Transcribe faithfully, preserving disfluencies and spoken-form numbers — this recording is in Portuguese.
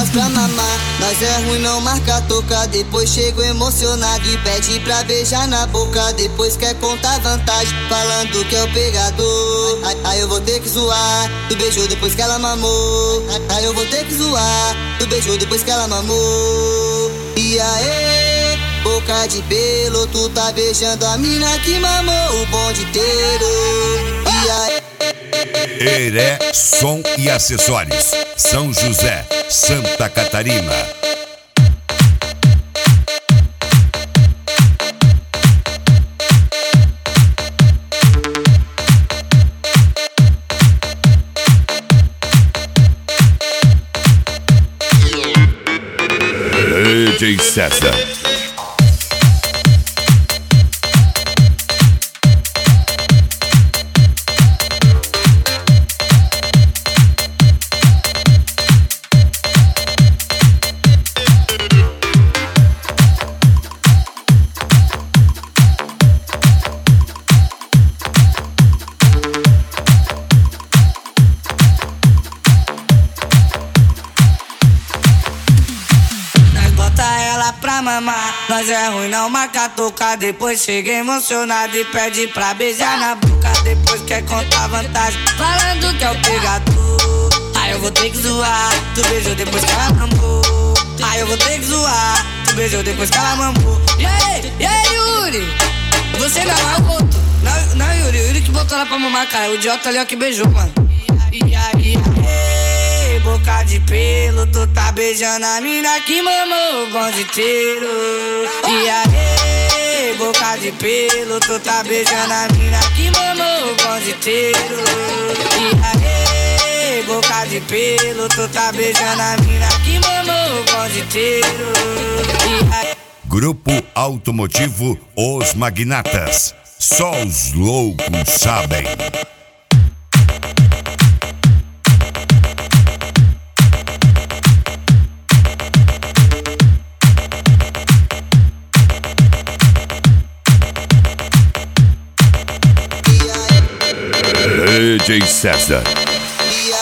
elas pra mamar. Nós é ruim, não marca toca. Depois chego emocionado e pede pra beijar na boca. Depois quer contar vantagem, falando que é o pegador. Aí, aí eu vou ter que zoar, tu beijou depois que ela mamou. Aí, aí eu vou ter que zoar, tu beijou depois que ela mamou. E aí, boca de pelo, tu tá beijando a mina que mamou o bonde inteiro. E aí, Heré Som e Acessórios, São José, Santa Catarina. D J César. Pra mamar, nós é ruim, não marca toca. Depois chega emocionado e pede pra beijar na boca. Depois quer contar vantagem, falando que é o pegador. Aí eu vou ter que zoar, tu beijou depois que ela mamou. Aí eu vou ter que zoar, tu beijou depois que ela mamou. E aí, e aí, Yuri? Você não é o outro? Não, não, Yuri, Yuri que botou ela pra mamar, cara. O idiota ali ó que beijou, mano. E aí, e aí, boca de pelo, tu tá beijando a mina que mamou o bonde inteiro. E aí, boca de pelo, tu tá beijando a mina que mamou o bonde inteiro. E aí, boca de pelo, tu tá beijando a mina que mamou o bonde inteiro. E aí, Grupo Automotivo Os Magnatas, só os loucos sabem. D J César. E